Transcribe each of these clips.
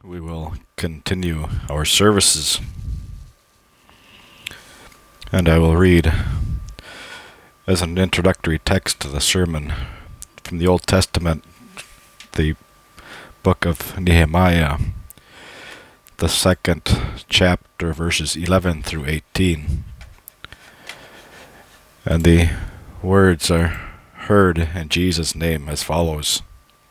We will continue our services, and I will read as an introductory text to the sermon from the Old Testament, the book of Nehemiah, the second chapter, verses 11 through 18. And the words are heard in Jesus' name as follows.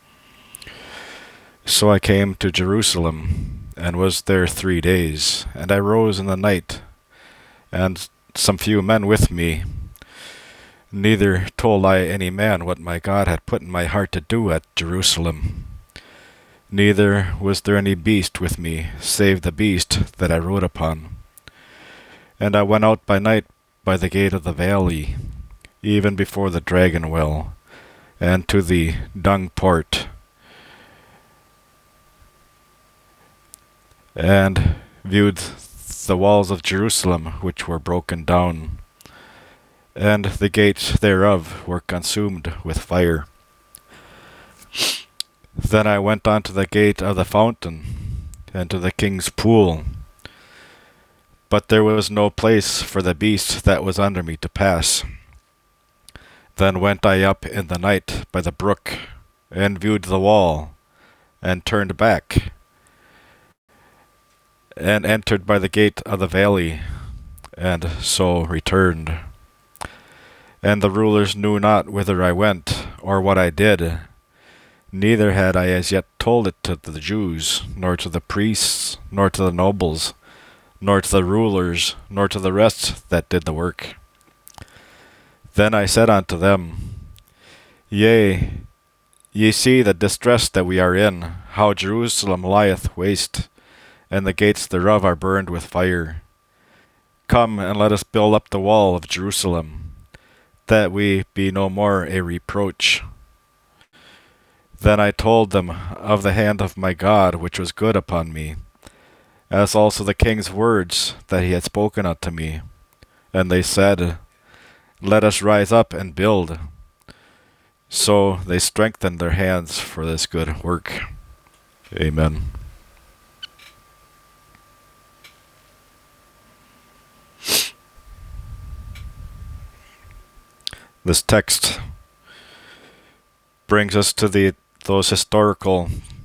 So I came to Jerusalem, and was there 3 days, and I rose in the night, and some few men with me. Neither told I any man what my God had put in my heart to do at Jerusalem. Neither was there any beast with me, save the beast that I rode upon. And I went out by night by the gate of the valley, even before the dragon well, and to the dung port, and viewed the walls of Jerusalem, which were broken down, and the gates thereof were consumed with fire. Then I went unto the gate of the fountain, and to the king's pool, but there was no place for the beast that was under me to pass. Then went I up in the night by the brook, and viewed the wall, and turned back, and entered by the gate of the valley, and so returned. And the rulers knew not whither I went, or what I did, neither had I as yet told it to the Jews, nor to the priests, nor to the nobles, nor to the rulers, nor to the rest that did the work. Then I said unto them, Yea, ye see the distress that we are in, how Jerusalem lieth waste, and the gates thereof are burned with fire. Come, and let us build up the wall of Jerusalem, that we be no more a reproach. Then I told them of the hand of my God, which was good upon me, as also the king's words that he had spoken unto me. And they said, Let us rise up and build. So they strengthened their hands for this good work. Amen. This text brings us to those historical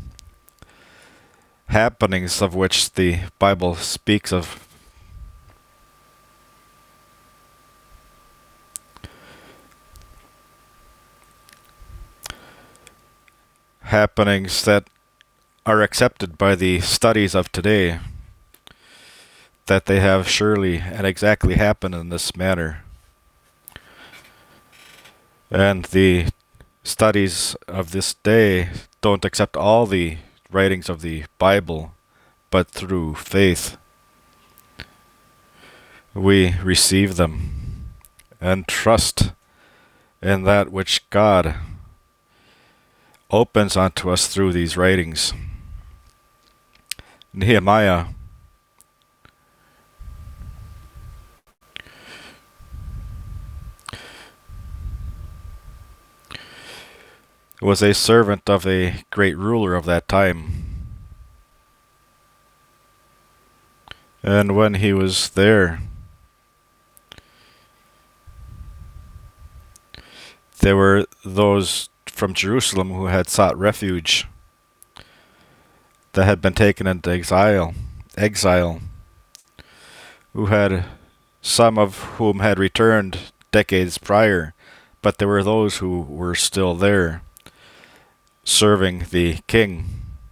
happenings of which the Bible speaks of. Happenings that are accepted by the studies of today, that they have surely and exactly happened in this manner. And the studies of this day don't accept all the writings of the Bible, but through faith we receive them and trust in that which God opens unto us through these writings. Nehemiah was a servant of a great ruler of that time. And when he was there were those from Jerusalem who had sought refuge, that had been taken into exile, who had, some of whom had returned decades prior, but there were those who were still there, serving the king.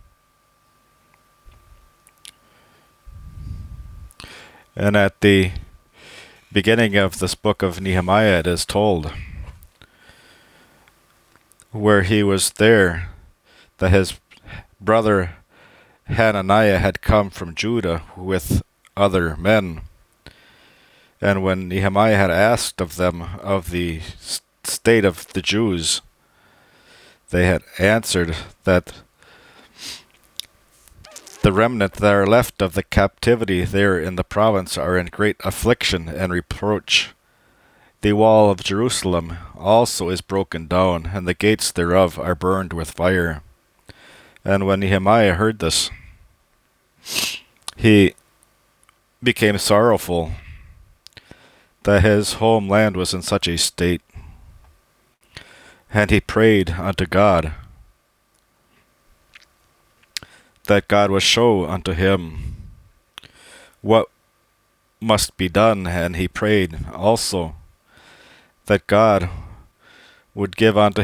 And at the beginning of this book of Nehemiah, it is told, where he was there, that his brother Hananiah had come from Judah with other men. And when Nehemiah had asked of them of the state of the Jews, they had answered that the remnant that are left of the captivity there in the province are in great affliction and reproach. The wall of Jerusalem also is broken down, and the gates thereof are burned with fire. And when Nehemiah heard this, he became sorrowful that his homeland was in such a state, and he prayed unto God that God would show unto him what must be done, and he prayed also that God would give unto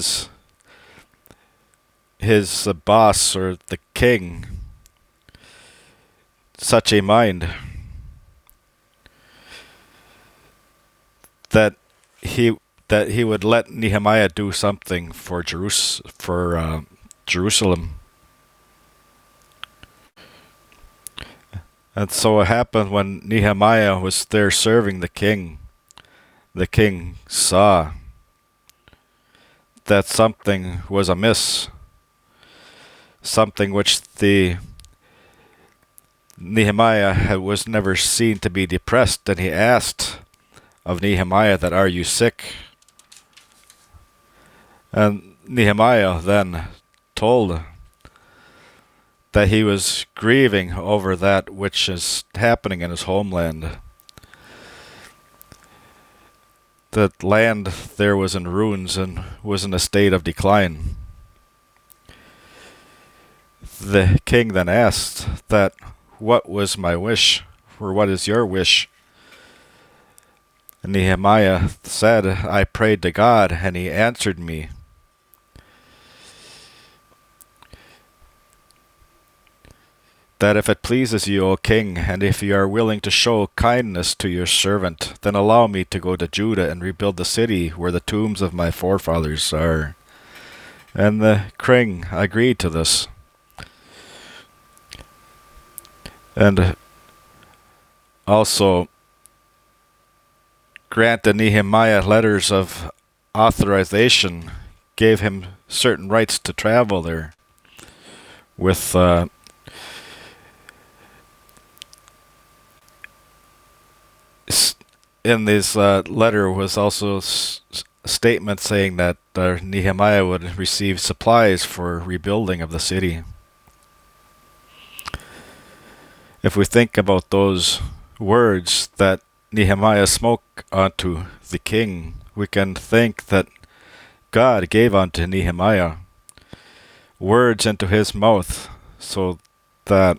his boss, or the king, such a mind that he that he would let Nehemiah do something for Jerusalem. And so it happened when Nehemiah was there serving the king saw that something was amiss, something which the Nehemiah was never seen to be depressed, and he asked of Nehemiah that, "Are you sick?" And Nehemiah then told that he was grieving over that which is happening in his homeland. The land there was in ruins and was in a state of decline. The king then asked that, "What was my wish? Or what is your wish?" And Nehemiah said, "I prayed to God, and he answered me. That if it pleases you, O king, and if you are willing to show kindness to your servant, then allow me to go to Judah and rebuild the city where the tombs of my forefathers are." And the king agreed to this, and also granted Nehemiah letters of authorization, gave him certain rights to travel there with in this letter was also a statement saying that Nehemiah would receive supplies for rebuilding of the city. If we think about those words that Nehemiah spoke unto the king, we can think that God gave unto Nehemiah words into his mouth so that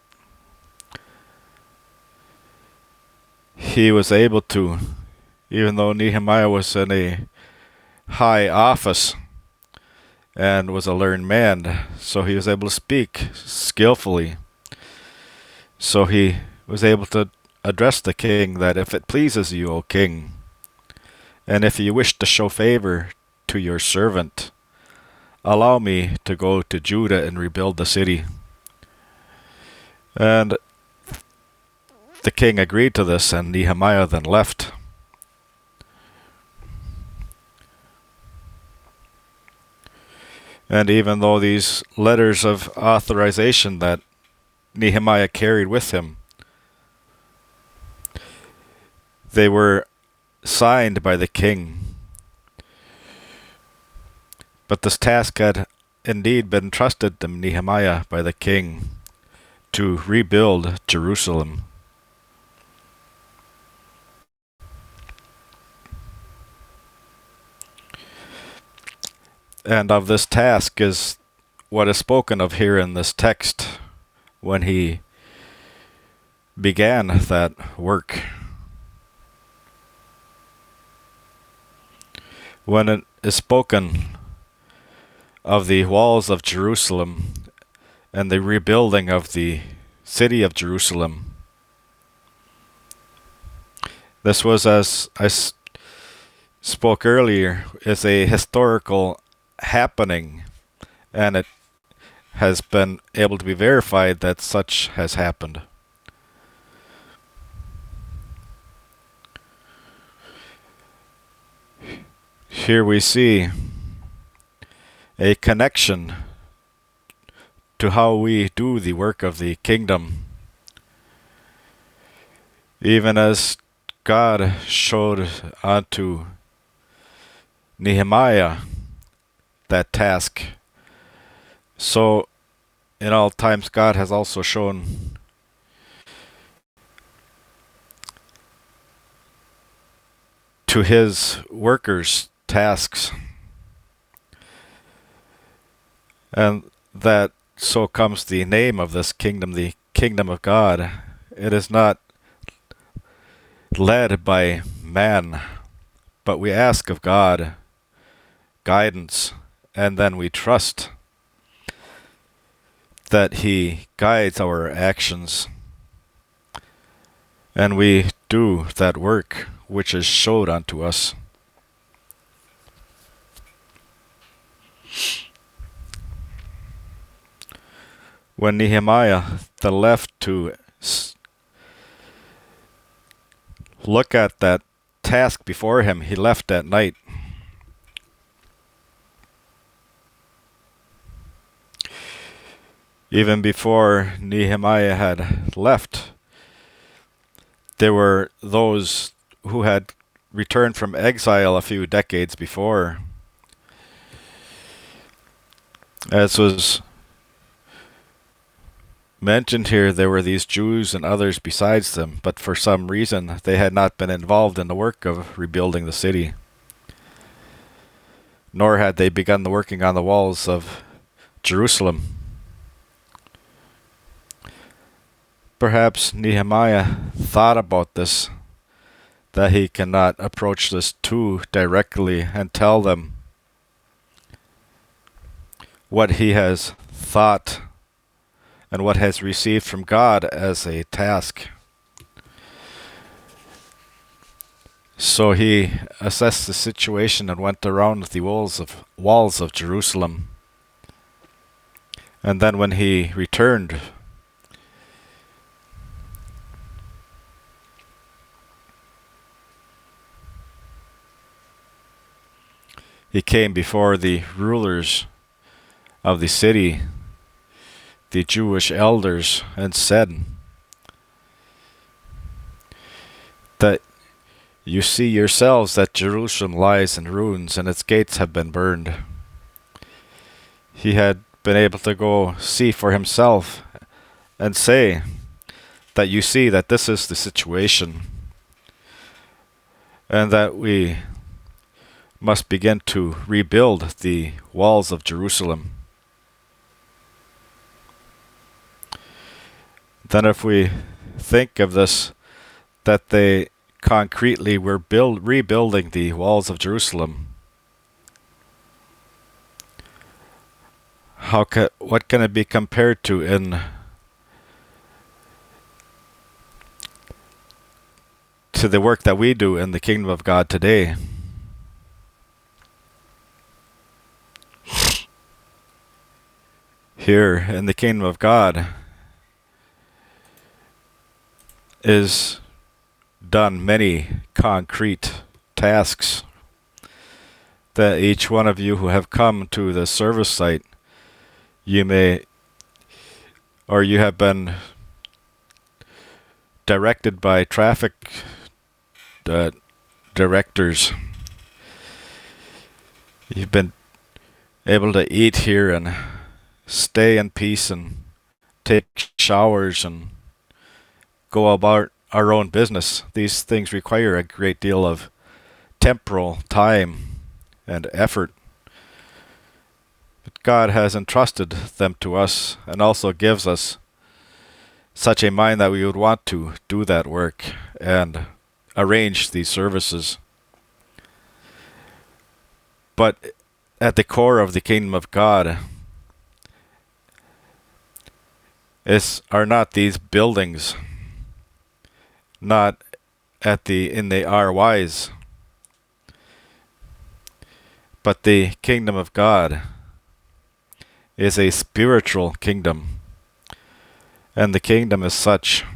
he was able to, even though Nehemiah was in a high office and was a learned man, so he was able to speak skillfully. So he was able to address the king that, "If it pleases you, O king, and if you wish to show favor to your servant, allow me to go to Judah and rebuild the city." And the king agreed to this, and Nehemiah then left. And even though these letters of authorization that Nehemiah carried with him, they were signed by the king, but this task had indeed been trusted to Nehemiah by the king to rebuild Jerusalem. And of this task is what is spoken of here in this text when he began that work. When it is spoken of the walls of Jerusalem and the rebuilding of the city of Jerusalem, this was, as I spoke earlier, is a historical happening, and it has been able to be verified that such has happened. Here we see a connection to how we do the work of the kingdom. Even as God showed unto Nehemiah that task, so in all times God has also shown to his workers' tasks. And that so comes the name of this kingdom, the kingdom of God. It is not led by man, but we ask of God guidance, and then we trust that He guides our actions, and we do that work which is showed unto us. When Nehemiah then left to look at that task before him, he left at night. Even before Nehemiah had left, there were those who had returned from exile a few decades before. As was mentioned here, there were these Jews and others besides them, but for some reason they had not been involved in the work of rebuilding the city, nor had they begun the working on the walls of Jerusalem. Perhaps Nehemiah thought about this, that he cannot approach this too directly and tell them what he has thought and what has received from God as a task. So he assessed the situation and went around the walls of Jerusalem. And then when he returned, he came before the rulers of the city, the Jewish elders, and said that you see yourselves that Jerusalem lies in ruins and its gates have been burned. He had been able to go see for himself and say that you see that this is the situation, and that we must begin to rebuild the walls of Jerusalem. Then if we think of this, that they concretely were rebuilding the walls of Jerusalem, what can it be compared to to the work that we do in the kingdom of God today? Here in the kingdom of God is done many concrete tasks that each one of you who have come to the service site, you have been directed by traffic directors. You've been able to eat here and stay in peace and take showers and go about our own business. These things require a great deal of temporal time and effort. But God has entrusted them to us and also gives us such a mind that we would want to do that work and arrange these services. But at the core of the kingdom of God are not these buildings, not in the RYs, but the kingdom of God is a spiritual kingdom, and the kingdom is such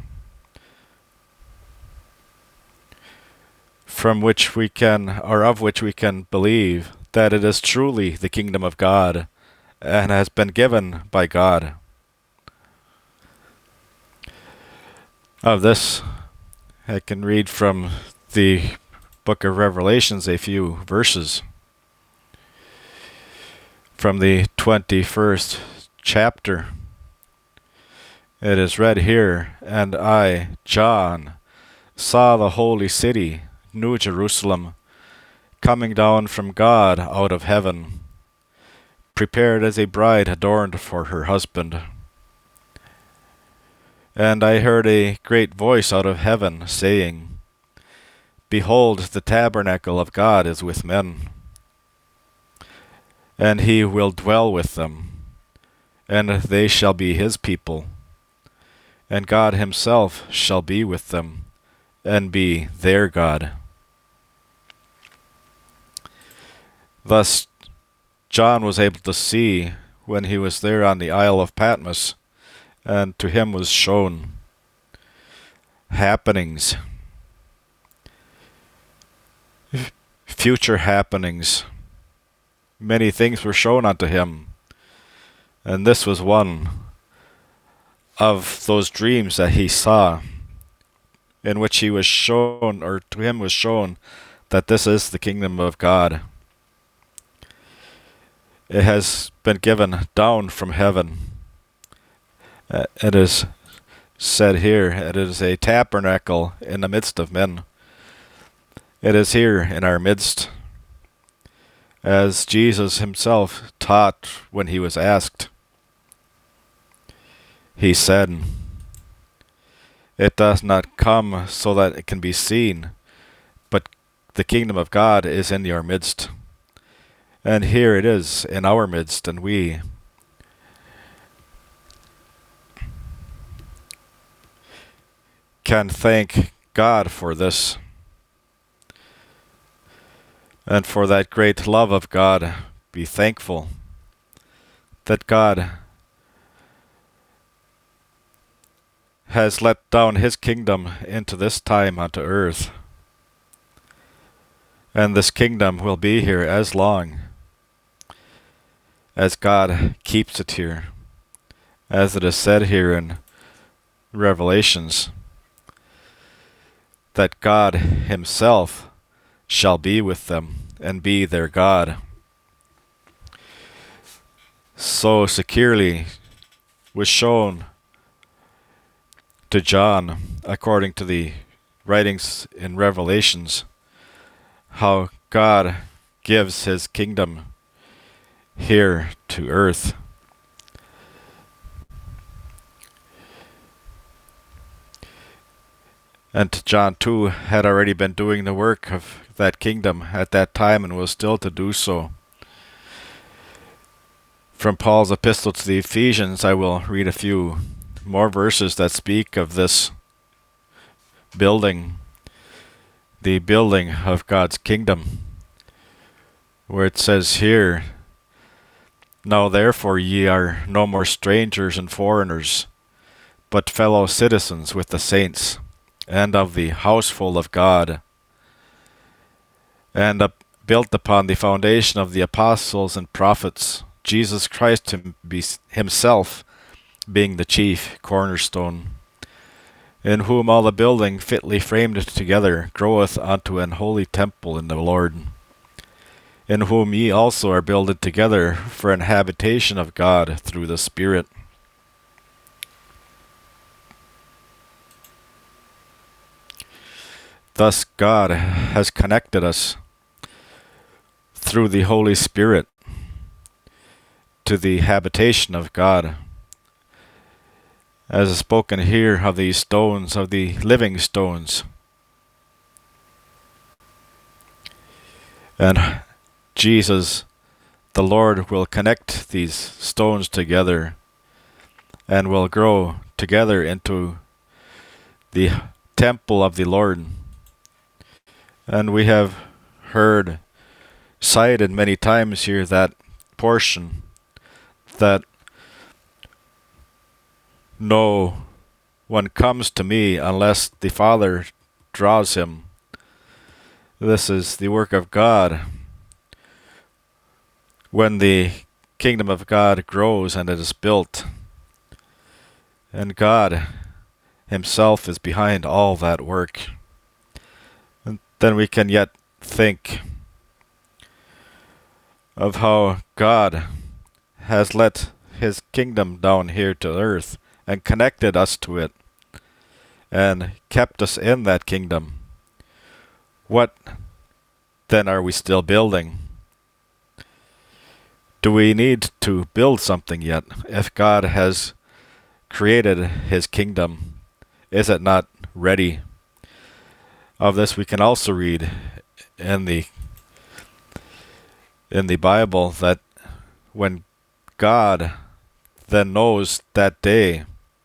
of which we can believe that it is truly the kingdom of God and has been given by God. Of this, I can read from the book of Revelations a few verses. From the 21st chapter, it is read here, "And I, John, saw the holy city, New Jerusalem, coming down from God out of heaven, prepared as a bride adorned for her husband. And I heard a great voice out of heaven, saying, Behold, the tabernacle of God is with men, and he will dwell with them, and they shall be his people, and God himself shall be with them, and be their God. Thus John was able to see when he was there on the Isle of Patmos, and to him was shown happenings, future happenings. Many things were shown unto him, and this was one of those dreams that he saw, in which he was shown, or to him was shown, that this is the kingdom of God. It has been given down from heaven. It is said here, it is a tabernacle in the midst of men. It is here in our midst, as Jesus himself taught when he was asked. He said, It does not come so that it can be seen, but the kingdom of God is in your midst. And here it is in our midst, and we can thank God for this, and for that great love of God. Be thankful that God has let down his kingdom into this time unto earth, and this kingdom will be here as long as God keeps it here, as it is said here in Revelations, that God himself shall be with them and be their God. So securely was shown to John, according to the writings in Revelations, how God gives his kingdom here to earth. And John too had already been doing the work of that kingdom at that time, and was still to do so. From Paul's epistle to the Ephesians, I will read a few more verses that speak of this building, the building of God's kingdom, where it says here, Now therefore ye are no more strangers and foreigners, but fellow citizens with the saints, and of the household of God, and built upon the foundation of the apostles and prophets, Jesus Christ himself being the chief cornerstone, in whom all the building fitly framed together groweth unto an holy temple in the Lord, in whom ye also are builded together for an habitation of God through the Spirit. Thus God has connected us through the Holy Spirit to the habitation of God. As is spoken here of these stones, of the living stones. And Jesus, the Lord, will connect these stones together and will grow together into the temple of the Lord. And we have heard cited many times here that portion, that no one comes to me unless the Father draws him. This is the work of God. When the kingdom of God grows and it is built, and God himself is behind all that work, and then we can yet think of how God has let his kingdom down here to earth and connected us to it and kept us in that kingdom. What then are we still building? Do we need to build something yet? If God has created his kingdom, is it not ready? Of this we can also read in the Bible that when God then knows that day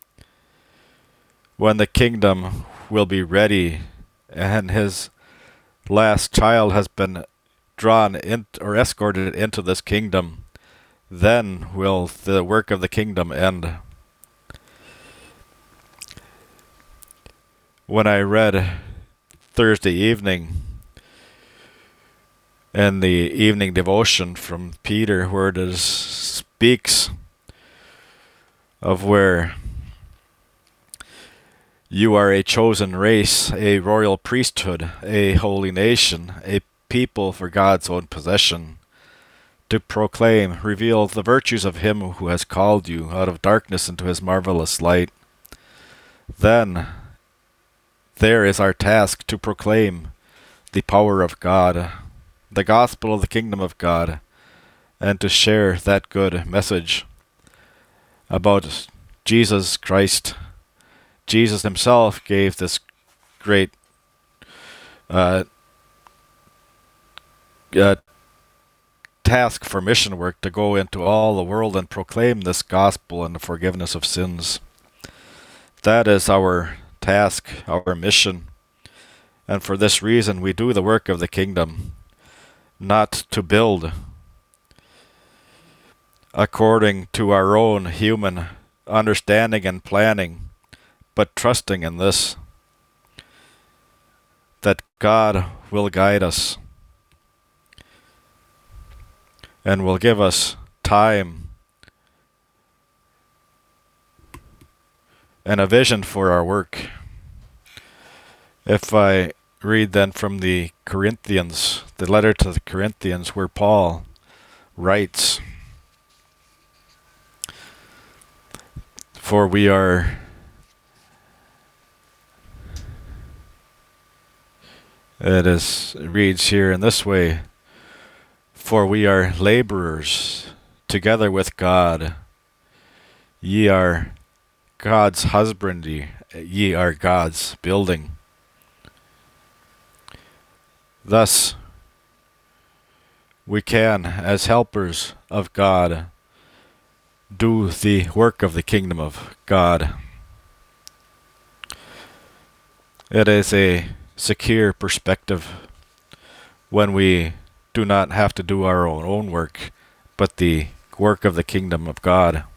when the kingdom will be ready and his last child has been drawn in or escorted into this kingdom, then will the work of the kingdom end. When I read Thursday evening in the evening devotion from Peter, where it speaks of where you are a chosen race, a royal priesthood, a holy nation, a people for God's own possession, to proclaim, reveal the virtues of him who has called you out of darkness into his marvelous light. Then there is our task to proclaim the power of God, the gospel of the kingdom of God, and to share that good message about Jesus Christ. Jesus himself gave this great task for mission work to go into all the world and proclaim this gospel and the forgiveness of sins. That is our task, our mission. And for this reason we do the work of the kingdom, not to build according to our own human understanding and planning, but trusting in this, that God will guide us and will give us time and a vision for our work. If I read then from the Corinthians, the letter to the Corinthians, where Paul writes, for we are it reads here in this way, for we are laborers together with God. Ye are God's husbandry, ye are God's building. Thus, we can, as helpers of God, do the work of the kingdom of God. It is a secure perspective when we do not have to do our own work, but the work of the kingdom of God.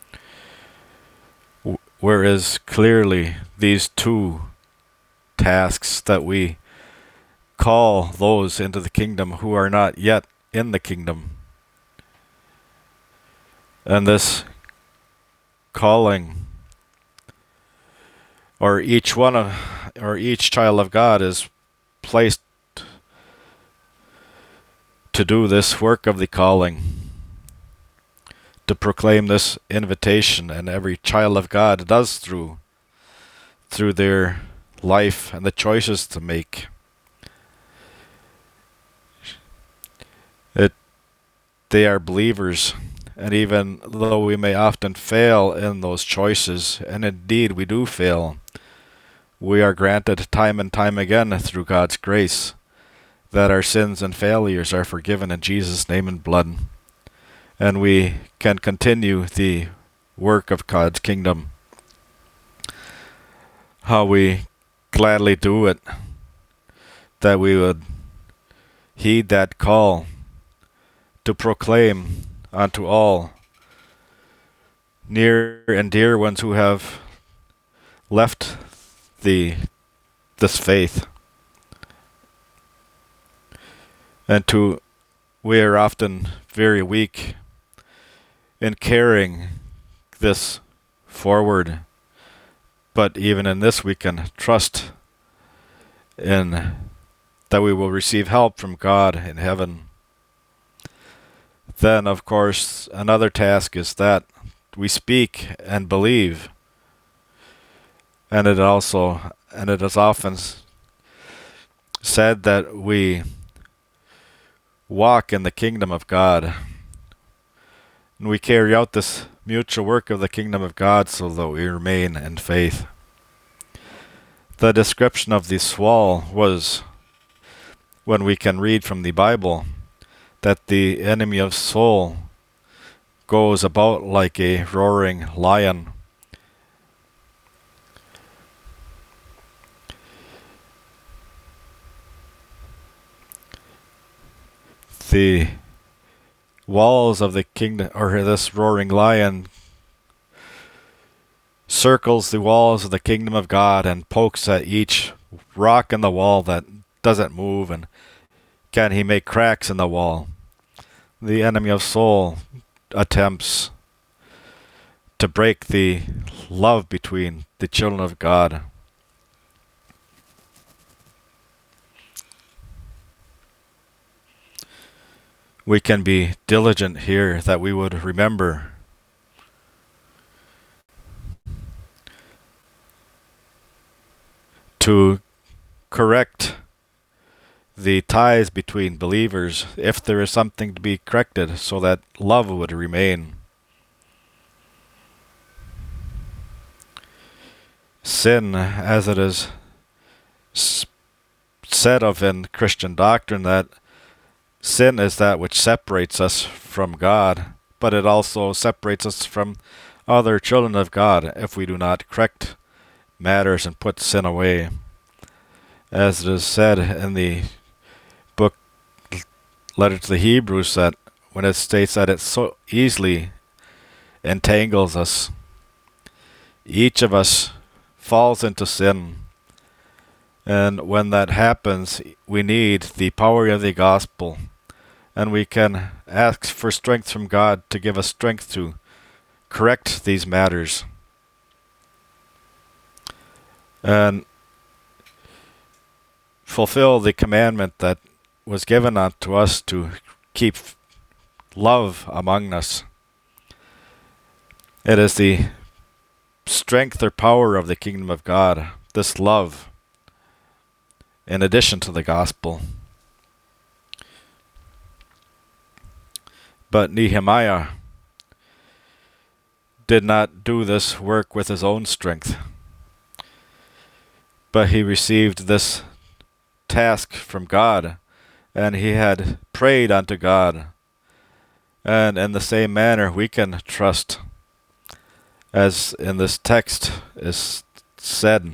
Whereas clearly these two tasks that we call those into the kingdom who are not yet in the kingdom. And this calling, or each child of God is placed to do this work of the calling, to proclaim this invitation, and every child of God does through their life and the choices to make. They are believers, and even though we may often fail in those choices, and indeed we do fail, we are granted time and time again through God's grace that our sins and failures are forgiven in Jesus' name and blood, and we can continue the work of God's kingdom. How we gladly do it, that we would heed that call to proclaim unto all near and dear ones who have left this faith. And we are often very weak in carrying this forward, but even in this we can trust in that we will receive help from God in heaven. Then, of course, another task is that we speak and believe. And it is often said that we walk in the kingdom of God. And we carry out this mutual work of the kingdom of God so that we remain in faith. The description of this wall was, when we can read from the Bible, that the enemy of soul goes about like a roaring lion. The walls of the kingdom, or this roaring lion, circles the walls of the kingdom of God and pokes at each rock in the wall that doesn't move, and can he make cracks in the wall. The enemy of soul attempts to break the love between the children of God. We can be diligent here that we would remember to correct the ties between believers if there is something to be corrected, so that love would remain. Sin, as it is said of in Christian doctrine, that sin is that which separates us from God, but it also separates us from other children of God if we do not correct matters and put sin away. As it is said in the book Letter to the Hebrews, that when it states that it so easily entangles us, each of us falls into sin. And when that happens, we need the power of the gospel. And we can ask for strength from God to give us strength to correct these matters. And fulfill the commandment that was given unto us to keep love among us. It is the strength or power of the kingdom of God, this love, in addition to the gospel. But Nehemiah did not do this work with his own strength, but he received this task from God, and he had prayed unto God. And in the same manner we can trust, as in this text is said.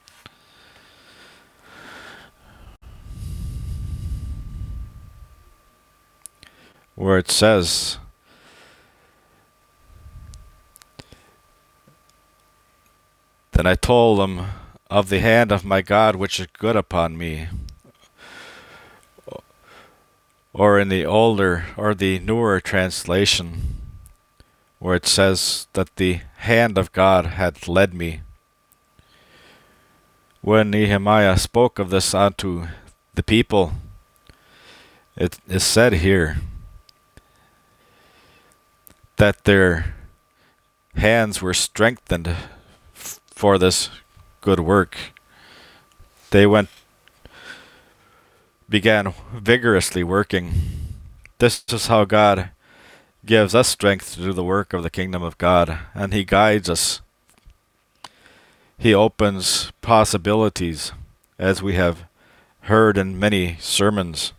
Where it says, "Then I told them of the hand of my God which is good upon me." Or in the older or the newer translation, where it says that the hand of God had led me. When Nehemiah spoke of this unto the people, it is said here that their hands were strengthened for this good work. They began vigorously working. This is how God gives us strength to do the work of the kingdom of God, and He guides us. He opens possibilities, as we have heard in many sermons.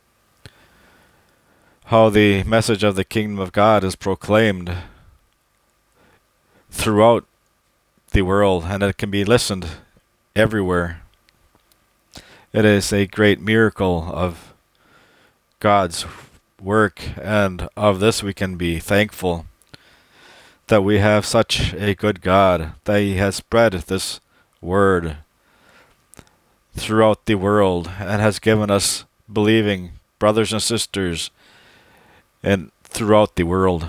How the message of the kingdom of God is proclaimed throughout the world, and it can be listened everywhere. It is a great miracle of God's work, and of this we can be thankful, that we have such a good God, that He has spread this word throughout the world and has given us believing brothers and sisters and throughout the world.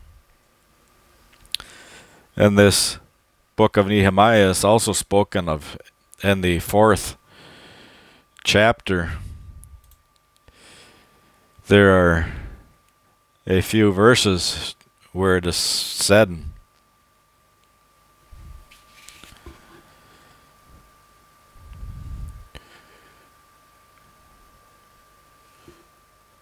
And this book of Nehemiah is also spoken of in the 4th chapter. There are a few verses where it is said,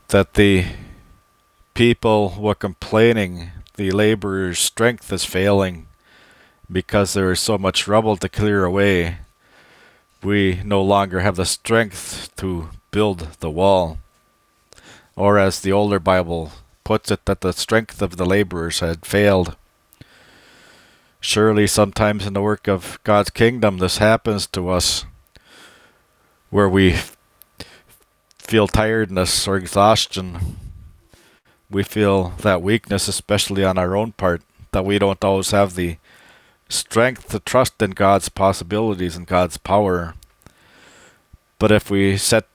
that the people were complaining the laborers' strength is failing because there is so much rubble to clear away. We no longer have the strength to build the wall. Or as the older Bible puts it, that the strength of the laborers had failed. Surely sometimes in the work of God's kingdom this happens to us, where we feel tiredness or exhaustion. We feel that weakness, especially on our own part, that we don't always have the strength to trust in God's possibilities and God's power. But if we set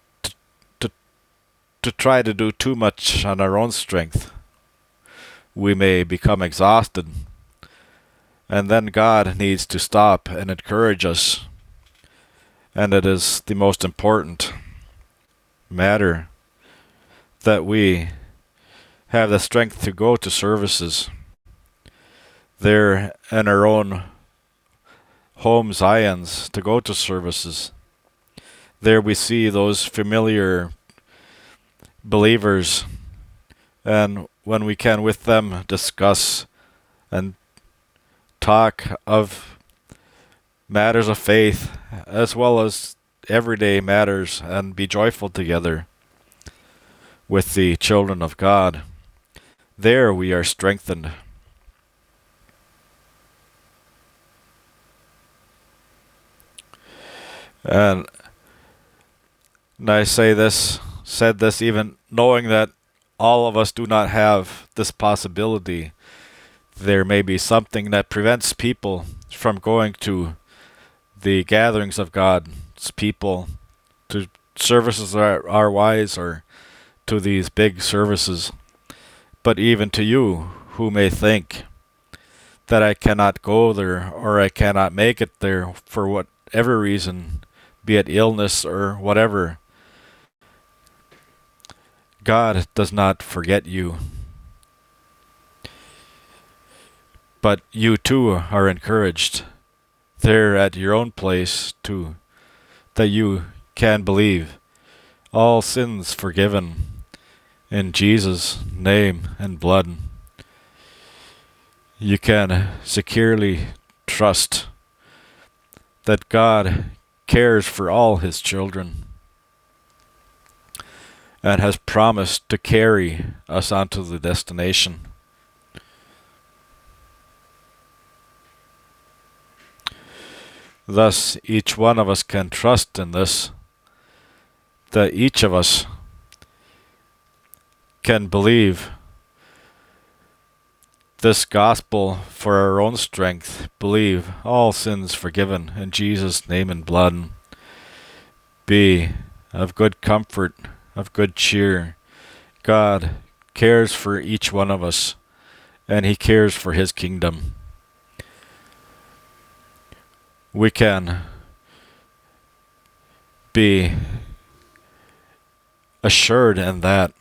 to try to do too much on our own strength, we may become exhausted. And then God needs to stop and encourage us. And it is the most important matter that we have the strength to go to services there in our own home Zions, to go to services. There we see those familiar believers, and when we can with them discuss and talk of matters of faith as well as everyday matters and be joyful together with the children of God, there we are strengthened. And I said this even knowing that all of us do not have this possibility. There may be something that prevents people from going to the gatherings of God's people, to services that are wise, or to these big services. But even to you who may think that I cannot go there or I cannot make it there for whatever reason, be it illness or whatever, God does not forget you. But you too are encouraged there at your own place too, that you can believe all sins forgiven in Jesus' name and blood. You can securely trust that God cares for all his children and has promised to carry us onto the destination. Thus, each one of us can trust in this, that each of us can believe this gospel for our own strength, believe all sins forgiven in Jesus' name and blood, be of good comfort, of good cheer. God cares for each one of us, and he cares for his kingdom. We can be assured in that.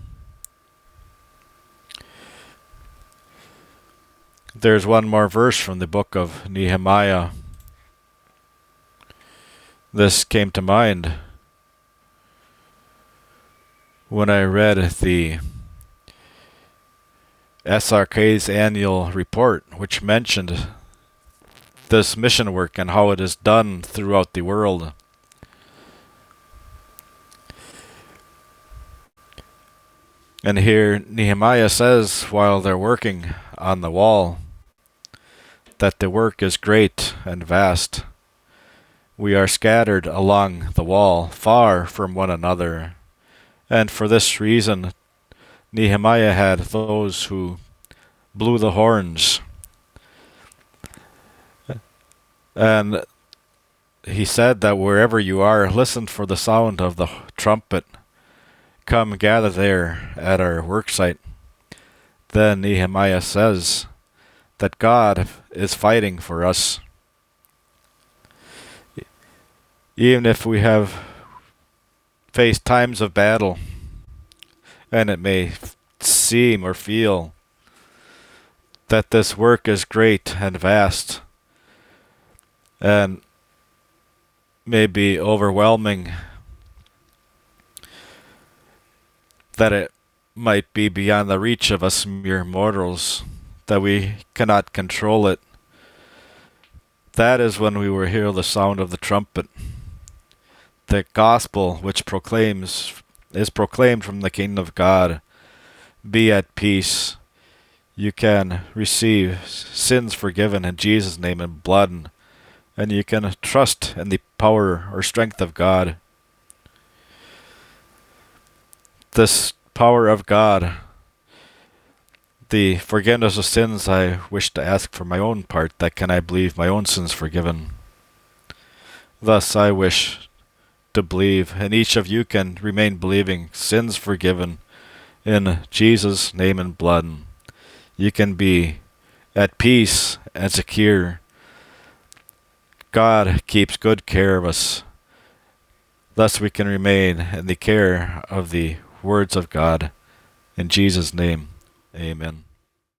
There's one more verse from the book of Nehemiah. This came to mind when I read the SRK's annual report, which mentioned this mission work and how it is done throughout the world. And here Nehemiah says, while they're working on the wall, that the work is great and vast. We are scattered along the wall, far from one another. And for this reason, Nehemiah had those who blew the horns. And he said that wherever you are, listen for the sound of the trumpet. Come gather there at our worksite. Then Nehemiah says that God is fighting for us. Even if we have faced times of battle, and it may seem or feel that this work is great and vast, and may be overwhelming, that it might be beyond the reach of us mere mortals, that we cannot control it. That is when we will hear the sound of the trumpet. The gospel which is proclaimed from the kingdom of God. Be at peace. You can receive sins forgiven in Jesus' name and blood, and you can trust in the power or strength of God. This power of God, the forgiveness of sins, I wish to ask for my own part, that can I believe my own sins forgiven. Thus I wish to believe, and each of you can remain believing, sins forgiven in Jesus' name and blood. You can be at peace and secure. God keeps good care of us. Thus we can remain in the care of the words of God. In Jesus' name, amen.